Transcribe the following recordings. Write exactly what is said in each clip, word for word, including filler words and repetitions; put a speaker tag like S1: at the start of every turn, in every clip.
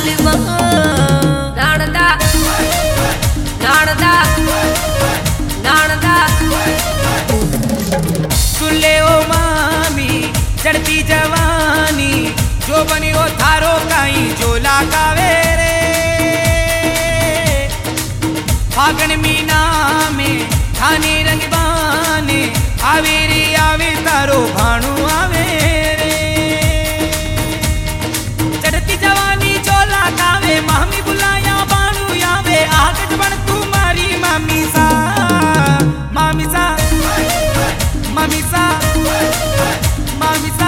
S1: बालवा नानदा नानदा नानदा
S2: सुले ओ मामी चढ़ती जवानी जो बनी वो थारो काई जोला कावेरे फागण मीना में थाने रंगबाने आवेरे आवे तारो भाणु आवे रे चढ़ती जवानी जोला कावे मामी बुलाया भाणु आवे आगज बन तुम्हारी मामी सा मामी सा मामी सा मामी सा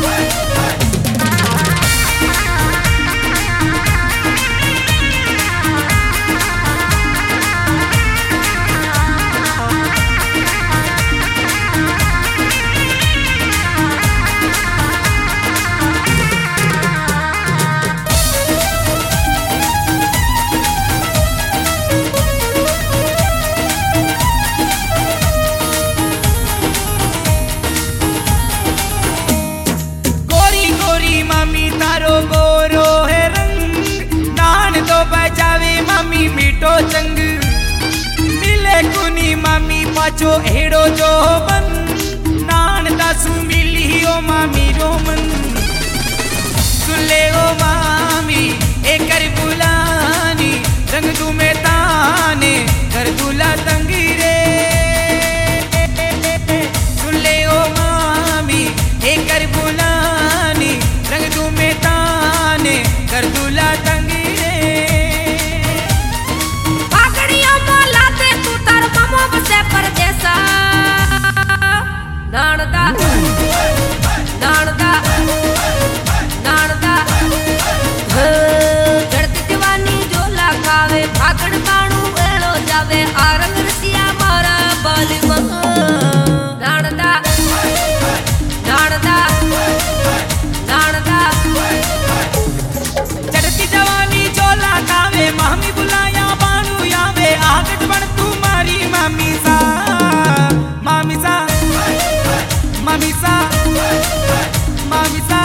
S2: मीठो चंग मिले कुनी मामी पाछो हेड़ो जो बन नान दासू मिली ओ मामी रोमन सुले ओ मामी एक कर बुलानी रंग तू में ताने कर दूला तंगी रे सुले ओ मामी एक कर बुलानी रंग तू में ताने कर दूला तंगी
S1: नानदा नानदा नानदा चढ़ती जवानी जोला खावे फागण बाणू एड़ो जावे आरंग रसिया मारा बालवा नानदा नानदा नानदा
S2: चढ़ती जवानी जोला खावे मामी बुलाया बाणू आवे आगज बन तुम्हारी मामी सा मामी सा मामी सा मामी सा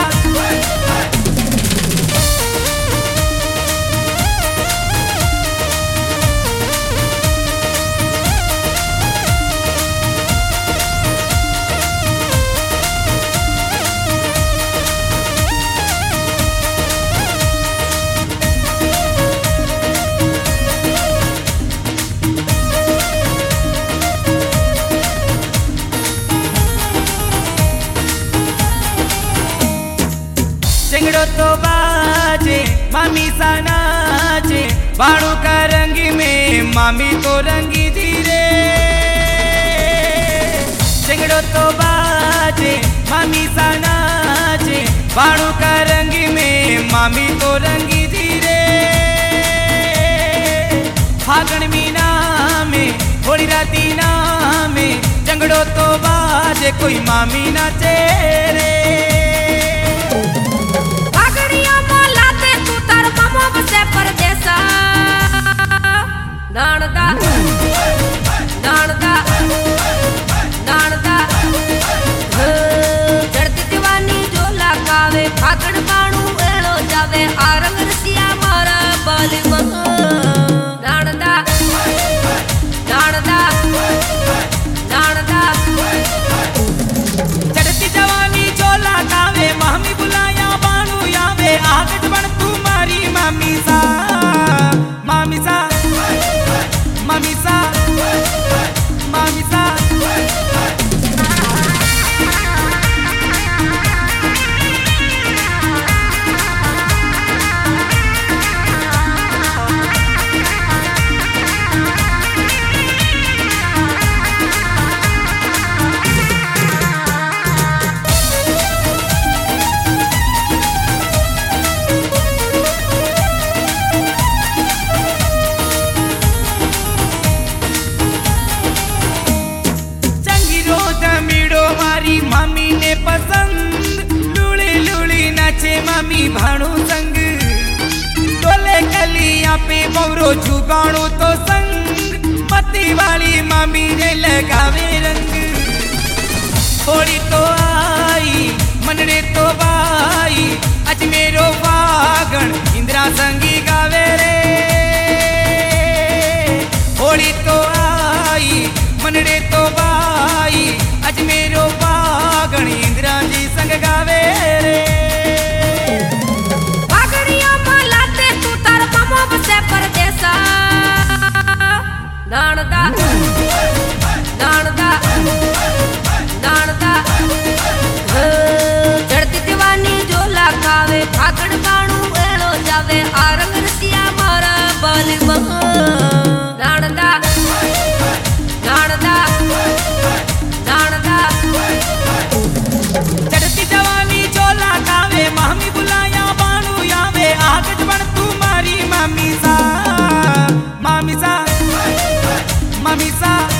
S2: चिंगड़ो तो बाजे मामी सा नाचे बाणू का रंग में मामी तो रंगी धीरे चिंगड़ो तो बाजे मामी सा नाचे बाणू का रंग में मामी तो रंगी धीरे फागण मीना में थोड़ी राती ना में चिंगड़ो तो बाजे कोई मामी नाचे रे
S1: परदेसा नानदा नानदा नानदा चढ़ती जवानी जोला कावे फागण बाणू एड़ो जावे आरंग रसिया मारा बालवा नानदा नानदा नानदा
S2: चढ़ती जवानी जोला कावे मामी बुलाया बाणू आवे आगज बन तुम्हारी मामी सा मामी सा मामी सा मामी सा मामी ने पसंद लूली लूली नाचे मामी भाणु संग डोले कलियां पे बौरो जुगाणो तो संग मती वाली मामी ने लगावे रंग थोड़ी तो आई मनड़े तो बाई अजमेरो वागण इंदिरा संगी गावे रे। होली तो आई मनड़े तो बाई अजमेरो वागण इंदिरा जी संग गावे रे।
S1: पागड़ियों में लाते तू तार मामो बसे परदेसा नानदा नानदा नानदा चढ़ती दीवानी झोला खावे फागड़ बाणू एड़ो जावे आरंग रसिया मारा बाल नानदा नानदा नानदा
S2: चढ़ती जवानी झोला खावे मामी बुलाया बाणू आवे आगज बन तू मारी मामी सा मामी सा मामी सा